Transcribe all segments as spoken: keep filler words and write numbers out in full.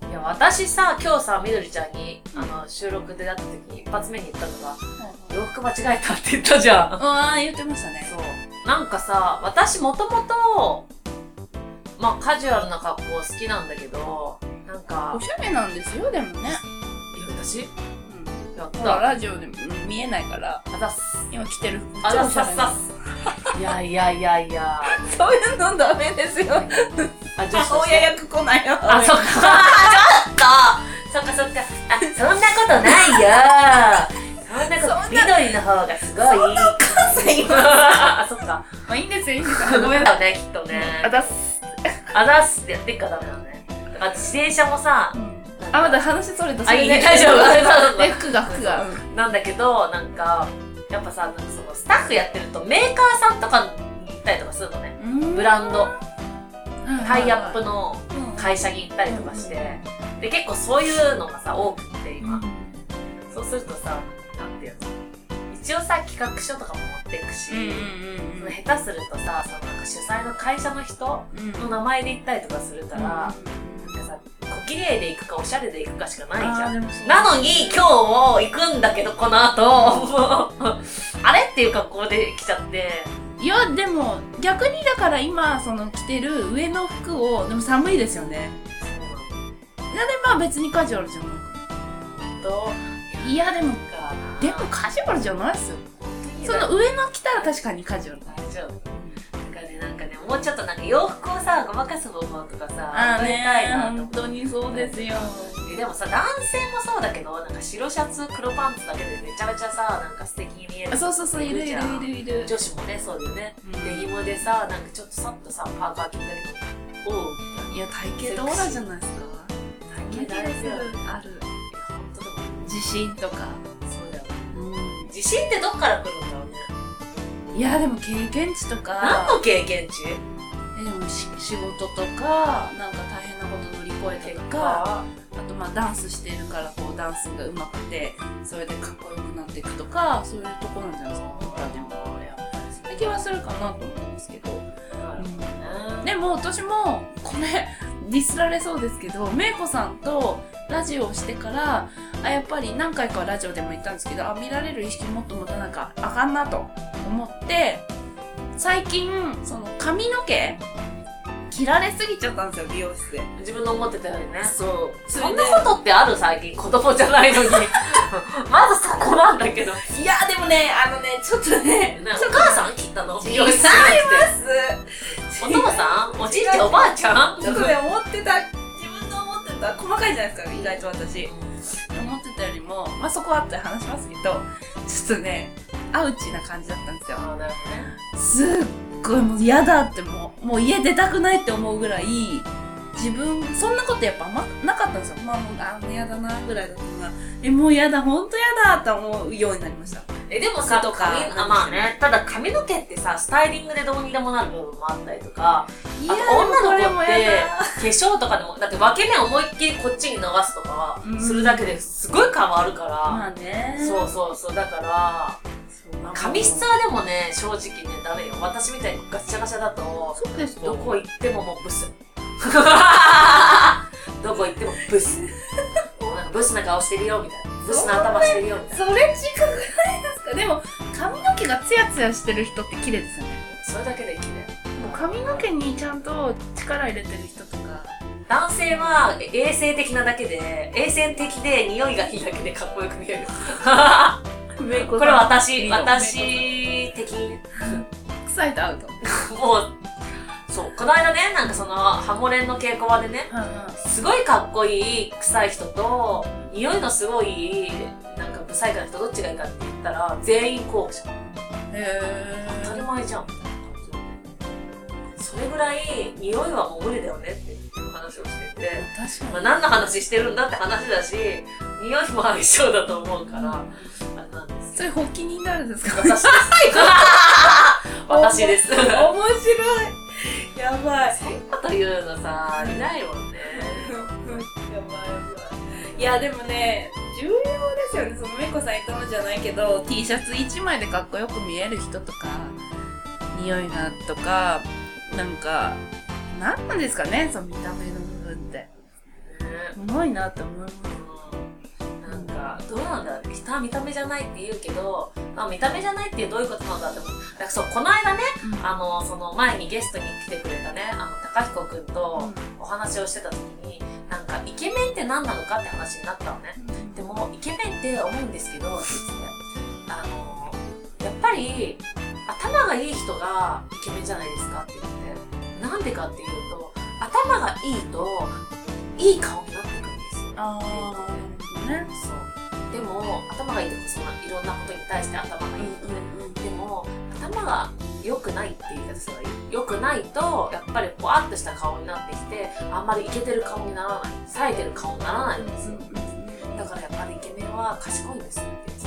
いや私さ今日さみどりちゃんにあの収録で会った時に一発目に言ったのが、うん、洋服間違えたって言ったじゃん。 ああ言ってましたね。 そうなんかさ私もともとまあカジュアルな格好好きなんだけどなんかおしゃれなんですよでもね。いや私、うん、やった。 ほらラジオで見えないからあざっす今着てる服あざっさっさっすいやいやいやいやそういうのダメですよ。 あ母親役来ないよ。 あそっかちょっとそっかそっかあそんなことないよそんなこと緑の方がすごいそんなお母さんいますあそっかまあいいんですよいいんですよ。 ごめんなさいねきっとねあざっすあざっすってやってっからダメなのね。あと自転車もさ、うん、 あまだ話それたそれであいい大丈夫で服が服がなんだけどなんかやっぱさなんかそのスタッフやってるとメーカーさんとかに行ったりとかするのね。ブランドタイアップの会社に行ったりとかして、で結構そういうのがさ多くって今、そうするとさなんていうの一応さ企画書とかも持っていくし、その下手するとさそのなんか主催の会社の人の名前で行ったりとかするから、なんかさ小綺麗で行くかおしゃれで行くかしかないじゃん。なのに今日行くんだけどこの後あれっていう格好で来ちゃって。 いやでも逆にだから今その着てる上の服をでも寒いですよね。いやでまあ別にカジュアルじゃないかといやでもでもカジュアルじゃないですよ。その上の着たら確かにカジュアル。 大丈夫。なんかねなんかねもうちょっとなんか洋服をさごまかす方法とかさあねー本当にそうですよ。 でもさ男性もそうだけどなんか白シャツ黒パンツだけでめちゃめちゃさなんか素敵に見える。 そうそうそういるいるいるいる。 女子もねそうだよね。デニムでさなんかちょっとさっとさパーカー着たりとかおういや体型とオーラじゃないですか。 体型大事だよ。 ある。自信とか。 そうだよ。うん。自信ってどっから来るんだろうね。 いやでも経験値とか。 何の経験値？ えでもし仕事とかなんか大変なこと乗り越えてとか。あとまあダンスしてるからこうダンスが上手くてそれでかっこよくなっていくとかそういうところなんじゃないですか。他でもやっぱりそういう気はするかなと思うんですけど、うん、でも私もこれディスられそうですけどめいこさんとラジオをしてからあやっぱり何回かラジオでも言ったんですけどあ見られる意識もっと持たなきゃあかんなと思って最近その髪の毛切られすぎちゃったんですよ美容室で。 自分の思ってたよりね。 そうそんなことってある最近子供じゃないのにまだそこなんだけど。 いやでもねあのねちょっとねお母さん切ったの美容室違います。 お父さんおじいちゃんおばあちゃんちょっとね思ってた自分の思ってた細かいじゃないですか意外と私、うん、思ってたよりもまあそこは後で話しますけどちょっとねアウチな感じだったんですよ。 あなるほどね。 すっごいもう嫌だってもうもう家出たくないって思うぐらい自分そんなことやっぱあんまなかったんですよ。まあもうあもう嫌だなぐらいだったのがえもう嫌だほんと嫌だって思うようになりました。 えでもさとかあまあねただ髪の毛ってさスタイリングでどうにでもなる部分もあったりとかいやあと女の子って化粧とかでもだって分け目思いっきりこっちに流すとかするだけですごい変わるから、 まあねそうそうそうだから髪質はでもね正直ねダメよ。私みたいにガッチャガチャだとそうですどこ行ってももうブスどこ行ってもブスもうなんかブスな顔してるよみたいなブスな頭してるよみたいな。 それ近くないですか。でも髪の毛がツヤツヤしてる人って綺麗ですよね。 それだけで綺麗。 もう髪の毛にちゃんと力入れてる人とか男性は衛生的なだけで衛生的で匂いがいいだけでかっこよく見えるこれは私私的に臭いとアウトもうそうこの間ねなんかそのハモレンの稽古場でね、うんうん、すごいかっこいい臭い人と匂いのすごいなんかブサイクな人どっちがいいかって言ったら全員候補者。へー当たり前じゃん。それぐらい匂いはもう無理だよねっていう話をしてて確かに、まあ、何の話してるんだって話だし匂いも相性だと思うから、うん、あれなんです。 それ発起人誰ですか。 私です私です面白いやばいそういうこと言うのさいないもんねやばいやばい。いやでもね重要ですよね。そのめいこさん言ったのじゃないけど T シャツいちまいでかっこよく見える人とか匂いがとかなんか何なんですかねその見た目の部分って、ね、 うまいなって思います。 なんかどうなんだろう、人は見た目じゃないって言うけど、まあ、見た目じゃないってどういうことなんだって思う。だからそう、この間ね、うん、あのその前にゲストに来てくれたね、あの高彦くんとお話をしてた時に、なんかイケメンって何なのかって話になったのね、うん、でもイケメンって思うんですけどって言って、あのやっぱり頭がいい人がイケメンじゃないですかって言って、なんでかっていうと、頭がいいといい顔になってくるんですよ。あー、ね、そう。でも頭がいいとそんないろんなことに対して頭がいいとね、うんうん、でも頭が良くないって言い方すればいい。良くないとやっぱりポワッとした顔になってきて、あんまりイケてる顔にならない、冴えてる顔にならないんですよ。だからやっぱりイケメンは賢いんですって言って。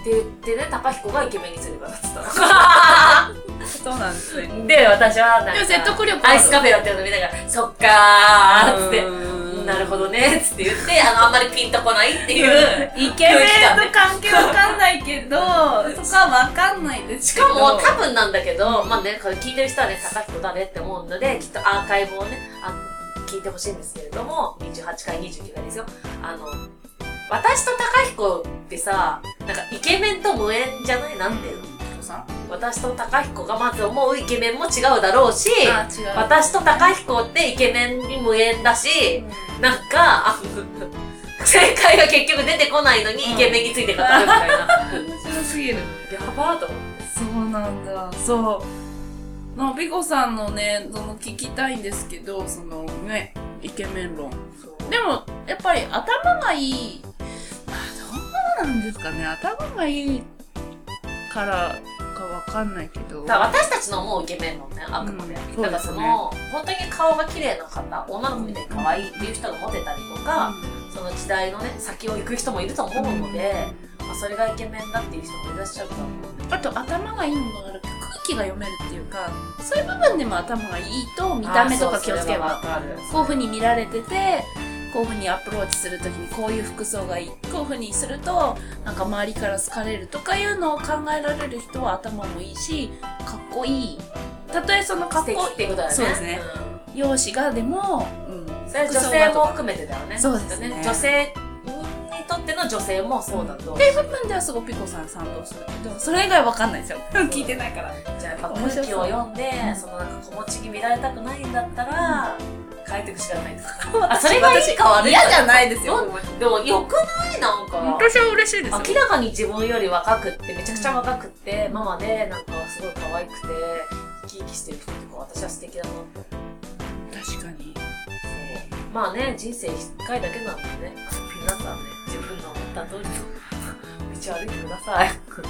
で、でね、高彦がイケメンについて語ってたの。 そうなんですね。 で、私はなんか、 説得力アイスカフェやってるの見ながら、そっかーっつって、なるほどねっつって言って、あの、あんまりピンとこないっていう。 イケメンと関係わかんないけど、そこはわかんないですけど。しかも多分なんだけど、まあね、これ聞いてる人はね、高彦誰って思うので、きっとアーカイブをね、あ聞いてほしいんですけれども、にじゅうはちかい、にじゅうきゅうかいですよ。あの、私と高彦ってさ、なんかイケメンと無縁じゃない？なんていうの？私と高彦がまず思うイケメンも違うだろうし、私と高彦ってイケメンに無縁だし、うん、なんか、あ正解が結局出てこないのにイケメンについて語るみたいな。 面白すぎる。 やばーと思って。 そうなんだ。そう。まあ、ピコさんのね、その聞きたいんですけど、そのね、イケメン論。でも、やっぱり頭がいい、まあ、どうなんですかね、頭がいいからかわかんないけど。 だから私たちの思うイケメン論ね、あくまで。うん、だからその、本当に顔が綺麗な方、女の子みたいに可愛いっていう人がモテたりとか、うん、その時代のね、先を行く人もいると思うので、うん、まあ、それがイケメンだっていう人もいらっしゃると思う。 あと、頭がいいのがあるけど、空気が読めるっていうか、そういう部分でも頭がいいと、見た目とか気をつければ、こういう風に見られてて、こういう風にアプローチするときにこういう服装がいい、こういう風にするとなんか周りから好かれるとかいうのを考えられる人は頭もいいし、かっこいい。たとえそのかっこいいってことだよね。 そうですね。うん、容姿がでも、 うん、それ女性も含めてだよね。 そうですね。 女性にとっての女性もそうだと。 っていう部分ではすごいピコさん賛同するけど、それ以外わかんないですよ。聞いてないから。 じゃあやっぱ空気を読んで、うん、そのなんか小持ちに見られたくないんだったら。うん、変えていくしかないですか。あ、それがいいか悪いか嫌じゃないですよ。 でも良くない？なんか私は嬉しいですよ。 明らかに自分より若くってめちゃくちゃ若くって、うん、ママでなんかすごい可愛くて生き生きしてる人とか私は素敵だなって。 確かに。 そう。まあね、人生一回だけなんでね、皆さんね、自分の思った通りの道を歩いてください。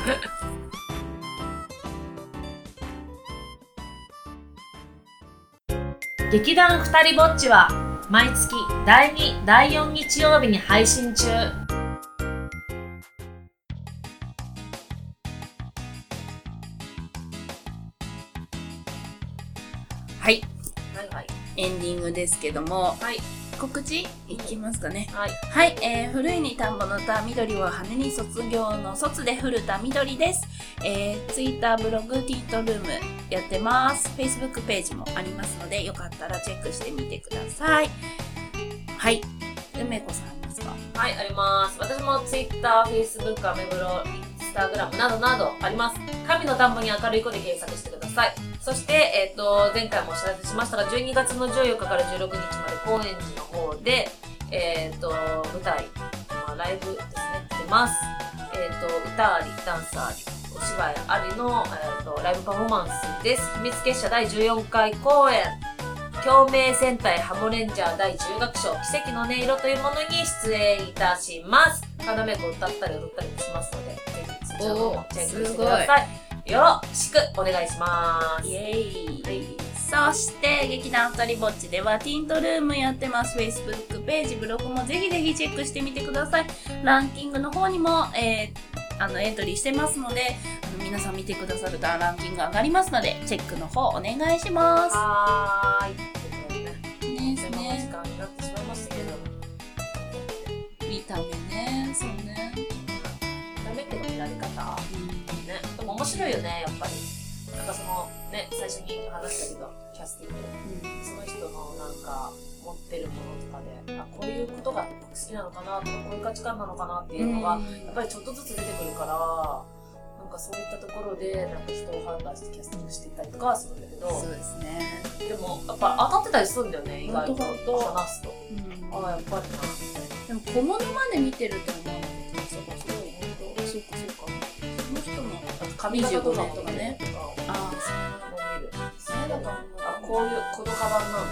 劇団ふたりぼっちは毎月だいに、だいよん日曜日に配信中。 はい。 はいはい。 エンディングですけども、 はい。 告知いきますかね。 はい。 はい、えー、古いに田んぼの田、緑は羽に卒業の卒で古田緑です。えー、Twitter、ブログ、ティートルームやってます。Facebook ページもありますので、よかったらチェックしてみてください。はい。梅子さんありますか？ はい、あります。私も Twitter、Facebook、アメブロ、Instagram などなどあります。神の田んぼに明るい子で検索してください。そして、えっと、前回もお知らせしましたが、じゅうにがつのじゅうよっかからじゅうろくにちまで高円寺の方で、えっと、舞台、まあ、ライブですね、出ます。えっと、歌あり、ダンスあり、お芝居ありの、えっと、ライブパフォーマンスです。秘密結社だいじゅうよんかい公演、共鳴戦隊ハモレンジャーだいじゅう楽章、奇跡の音色というものに出演いたします。かなめこ歌ったり踊ったりもしますので、ぜひそちらもチェックしてください。よろしくお願いします。 イエーイ。はい、そして劇団ふたりぼっちではティントルームやってます。 Facebook ページ、ブログもぜひぜひチェックしてみてください。ランキングの方にも、えー、あのエントリーしてますので、あの皆さん見てくださるとランキング上がりますのでチェックの方お願いします。 はーい。 ねですね。時間になってしまいましたけど。 見た目ね、そうね。 見た目っての見られ方。ね、でも面白いよね、やっぱり。なんかそのね、最初に話したけど、キャスティング、うん、その人のなんか持ってるものとかで、あ、 こういうことが好きなのかなとか、こういう価値観なのかなっていうのが、やっぱりちょっとずつ出てくるから、なんかそういったところで、なんか人を判断してキャスティングしていったりとかはするんだけど、 そうですね。 でも、やっぱ当たってたりするんだよね、意外とほんとほんと話すと。うん、ああ、やっぱりな。 でも小物まで見てると思う。そうか、そう、本当。そうか、そうか。その人も、あと髪型とかとかね。ああ、 そういうのも見る。それだと、あ、こういう、このカバンなんだ。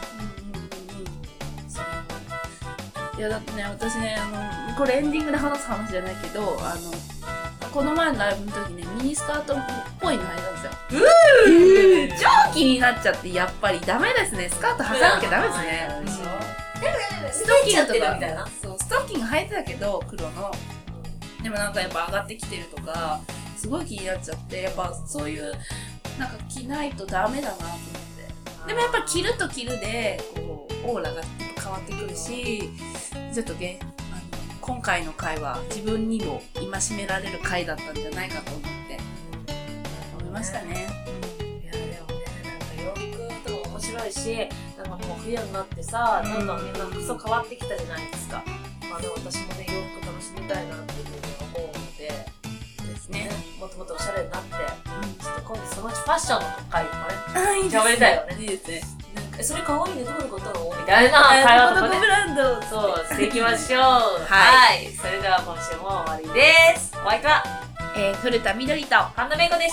いやだってね、私ね、あのこれエンディングで話す話じゃないけど、あのこの前のライブの時ね、ミニスカートっぽいの履いたんですよ。うー超気になっちゃって、やっぱりダメですね。スカート履かなきゃダメですね。 でしょ。 ストッキングとかみたいな。 そう、ストッキング履いてたけど、黒の。でもなんかやっぱ上がってきてるとか、すごい気になっちゃって、やっぱそういうなんか着ないとダメだなと思って。でもやっぱ着ると着るでこうオーラが変わってくるし、ちょっとね、あの今回の回は自分にも戒められる回だったんじゃないかと思って思いましたね。 いやでもね、なんか洋服とか面白いし、なんかもう冬になってさ、どんどんみんな服装変わってきたじゃないですか。まあでも私もね、洋服楽しみたいなっていうふうに思うので、ですね、もっともっとおしゃれになって、うん、ちょっと今度そのうちファッションの回とかね、喋りたいよね。 いいですね。 え、それ可愛いね、どこで買ったのみたいな会話とかね。 ブランドそうしていきましょう。はい、それでは今週も終わりです。お相手は、 えー、古田みどりと神田芽子でした。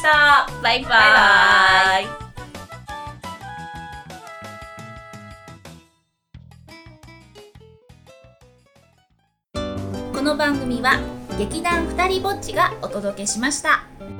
バイバーイ。 バイバイ。この番組は劇団ふたりぼっちがお届けしました。